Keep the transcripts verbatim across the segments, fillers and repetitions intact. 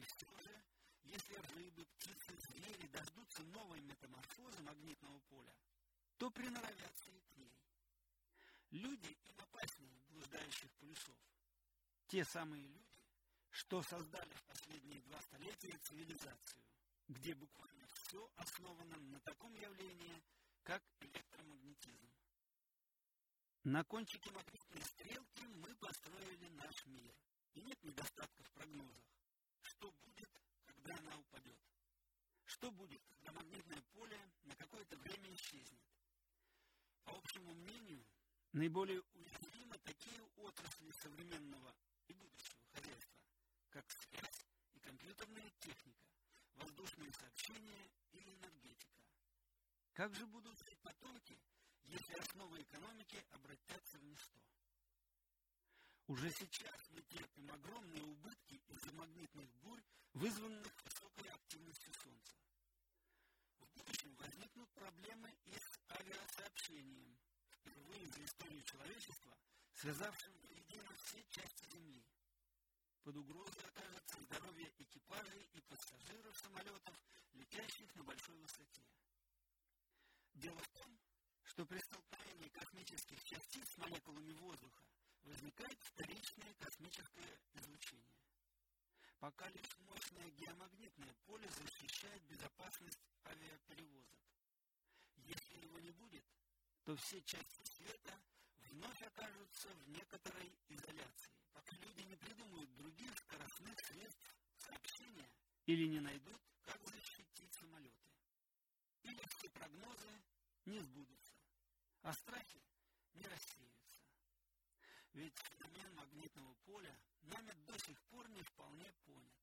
все же, если рыбы, птицы, звери дождутся новой метаморфозы магнитного поля, то приноровятся и к ней. Люди им опаснее блуждающих полюсов. Те самые люди, что создали в последние два столетия цивилизацию, где буквально все основано на таком явлении, как электромагнетизм. На кончике магнитной стрелки мы построили наш мир, и нет недостатков в прогнозах. Что будет, когда она упадет? Что будет, когда магнитное поле на какое-то время исчезнет? По общему мнению, наиболее уязвимы такие отрасли современного и будущего хозяйства, как связь и компьютерная техника, воздушные сообщения и энергетика. Как же будут жить потомки, если основы экономики обратятся в ничто? Уже сейчас мы терпим огромные убытки из-за магнитных бурь, вызванных высокой активностью Солнца. В будущем возникнут проблемы и с авиасообщением, впервые за историю человечества, связавшим воедино все части Земли. Под угрозой окажется здоровье экипажей и пассажиров самолетов, летящих на большой высоте. Дело в том, что при столкновении космических частиц с молекулами воздуха возникает вторичное космическое излучение. Пока лишь мощное геомагнитное поле защищает безопасность авиаперевозок. Если его не будет, то все части света вновь окажутся в некоторой изоляции, пока люди не придумают других скоростных средств сообщения или не найдут, как защитить самолеты. Или все прогнозы не сбудутся, а страхи не рассеются. Ведь феномен магнитного поля нами до сих пор не вполне понят.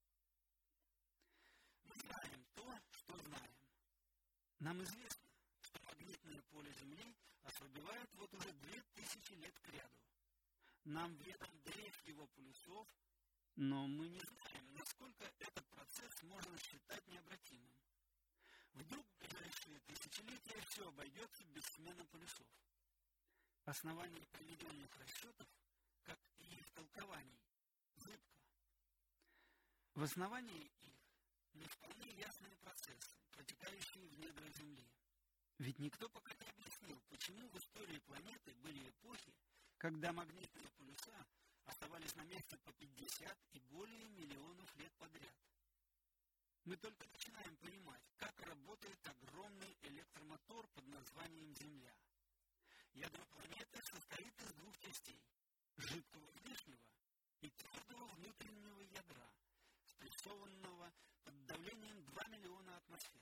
Мы знаем то, что знаем. Нам известно, что магнитное поле Земли ослабевает вот уже две тысячи лет кряду. Нам ведом дрейф его полюсов, но мы не знаем, насколько этот процесс можно считать необратимым. Вдруг в ближайшие тысячелетия все обойдется без смены полюсов. Основание приведенных расчетов, как и их толкований, зыбко. В основании их не вполне ясные процессы, протекающие в недрах Земли. Ведь никто пока не объяснил, почему в истории планеты были эпохи, когда магнитные полюса оставались на месте по пятьдесят и более миллионов лет подряд. Мы только начинаем понимать, как работает огромный электромотор под названием Земля. Ядро планеты состоит из двух частей – жидкого внешнего и твердого внутреннего ядра, спрессованного под давлением два миллиона атмосфер.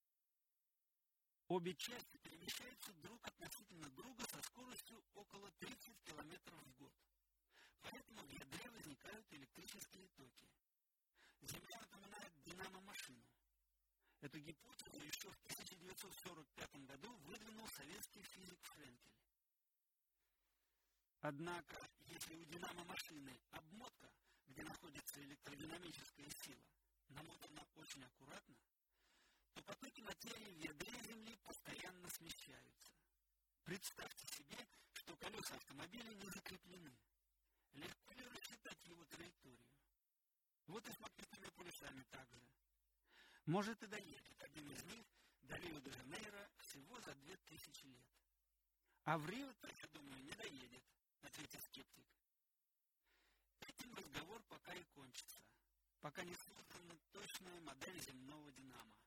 Обе части перемещаются друг относительно друга со скоростью около тридцати километров в год. Поэтому в ядре возникают электрические токи. Земля напоминает динамо-машину. Эту гипотезу еще в тысяча девятьсот сорок пятом году выдвинул советский физик Френкель. Однако, если у динамо-машины обмотка, где находится электродинамическая сила, намотана очень аккуратно, то потоки материи в ядре Земли постоянно смещаются. Представьте себе, что колеса автомобиля не закреплены. Легко ли рассчитать его траекторию? Вот и с магнитными полюсами также. Может и доедет один из них до Рио-де-Жанейро всего за две тысячи лет. А в Рио-то, я думаю, не доедет, ответил скептик. Этим разговор пока и кончится, пока не создана точная модель земного динамо.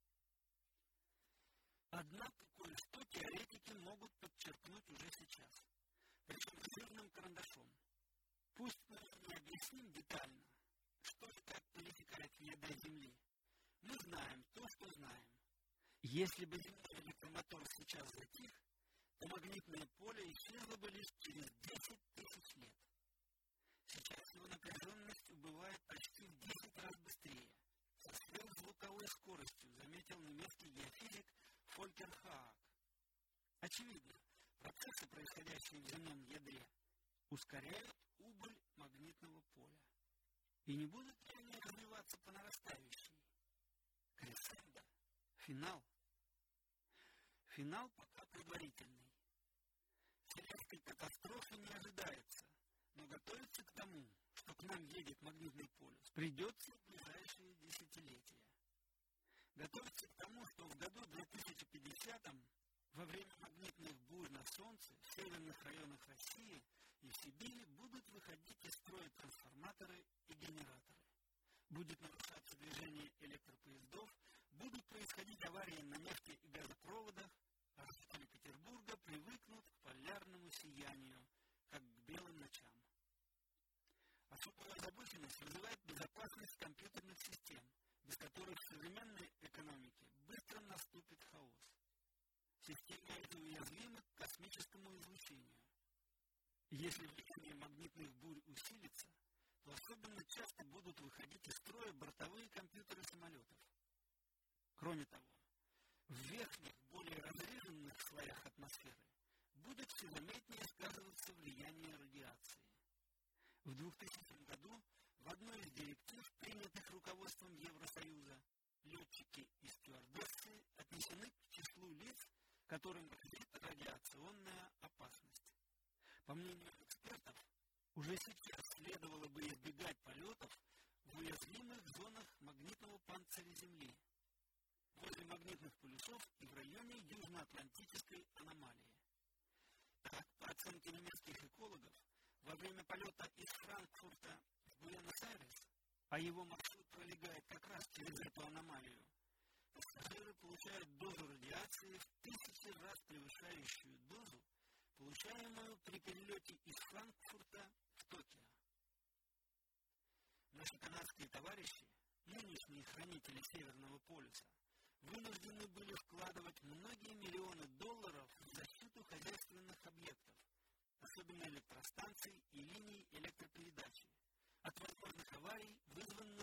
Однако кое-что теоретики могут подчеркнуть уже сейчас, причем жирным карандашом. Пусть мы не объясним детально, что и как перетекает в ядре Земли. Мы знаем то, что знаем. Если бы земной электромотор сейчас затих, то магнитное поле исчезло бы лишь через десять тысяч лет. Сейчас его напряженность убывает почти в десять раз быстрее, со сверхзвуковой скоростью, заметил немецкий геофизик Фолькер Хааак. Очевидно, процессы, происходящие в земном ядре, ускоряют убыль магнитного поля. И не будут ли они развиваться по нарастающей? Кресцендо. Финал. Финал пока предварительный. Вселенской катастрофы не ожидается, но готовиться к тому, что к нам едет магнитный полюс, придется в ближайшее готовится к тому, что в году две тысячи пятидесятом во время магнитных бурь на Солнце в северных районах России и в Сибири будут выходить из строя трансформаторы и генераторы. Будет нарушаться движение электропоездов, будут происходить аварии на нефти- и газопроводах, а жители Петербурга привыкнут к полярному сиянию, как к белым ночам. Особую озабоченность вызывает безопасность компьютерных систем, без которых в современной экономике быстро наступит хаос. Системы эти уязвимы к космическому излучению. Если влияние магнитных бурь усилится, то особенно часто будут выходить из строя бортовые компьютеры самолетов. Кроме того, в верхних, более разреженных слоях атмосферы будет все заметнее сказываться влияние радиации. В двухтысячном году в одной из директив, принятых руководством Евросоюза, летчики и стюардессы отнесены к числу лиц, которым грозит радиационная опасность. По мнению экспертов, уже сейчас следовало бы избегать полетов в уязвимых зонах магнитного панциря Земли, возле магнитных полюсов и в районе Южноатлантической аномалии. Так, по оценке немецких экологов, во время полета из Франкфурта в Буэнос-Айрес, а его маршрут пролегает как раз через эту аномалию, пассажиры получают дозу радиации в тысячи раз превышающую дозу, получаемую при перелете из Франкфурта в Токио. Наши канадские товарищи, нынешние хранители Северного полюса, вынуждены были вкладывать многие миллионы долларов в защиту хозяйственных объектов, особенно электростанций и линий электропередачи, от возможных аварий, вызванных